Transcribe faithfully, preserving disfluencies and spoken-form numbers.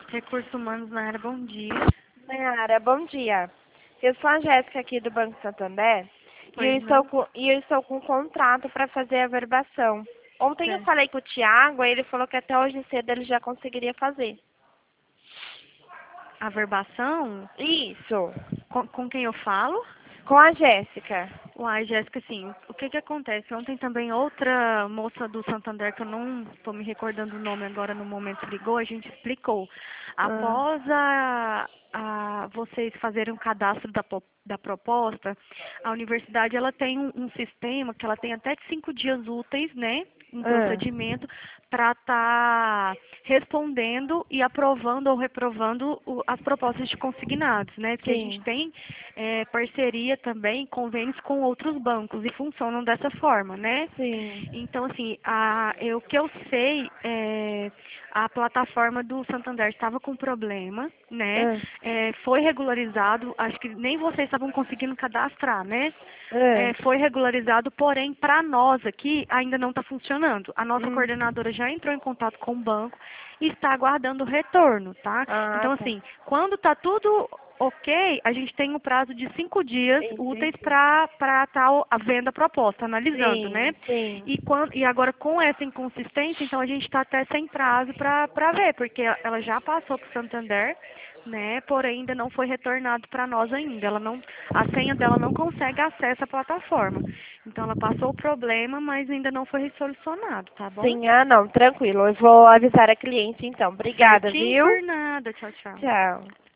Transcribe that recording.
Recursos Humanos na área, bom dia. Nayara, bom dia. Eu sou a Jéssica aqui do Banco Santander e eu Pois estou não? com, e eu estou com um contrato para fazer a verbação. Ontem eu Certo. falei com o Tiago e ele falou que até hoje cedo ele já conseguiria fazer. Averbação? Isso, Com, com quem eu falo? com a Jéssica. Uai, Jéssica, assim, o que que acontece? Ontem também outra moça do Santander, que eu não estou me recordando o nome agora no momento, ligou, a gente explicou. Ah, Após a, a vocês fazerem o cadastro da, po- da proposta, a universidade ela tem um, um sistema que ela tem até cinco dias úteis, né? Um ah, procedimento para estar respondendo e aprovando ou reprovando o- as propostas de consignados, né? Porque a gente sim, tem eh, parceria também, convênios com outros bancos e funcionam dessa forma, né? sim. Então, assim, a, eu, o que eu sei é a plataforma do Santander estava com problema, né? Ah, Eh, foi regularizado, acho que nem vocês estavam conseguindo cadastrar, né? ah, É, foi regularizado, porém, para nós aqui ainda não está funcionando. A nossa hum. coordenadora já entrou em contato com o banco e está aguardando o retorno, tá? Ah, Então, tá. assim, quando está tudo ok, a gente tem um prazo de cinco dias úteis Entendi. para estar a venda proposta, analisando, né? Sim, sim. E, quando, e agora, com essa inconsistência, então a gente está até sem prazo para ver, porque ela já passou para o Santander, né? Porém, ainda não foi retornado para nós ainda. Ela não, a senha dela não consegue acesso à plataforma. Então, ela passou o problema, mas ainda não foi solucionado, tá bom? Sim, ah não, tranquilo. Eu vou avisar a cliente então. Obrigada, Certinho viu? por nada. Tchau, tchau. Tchau.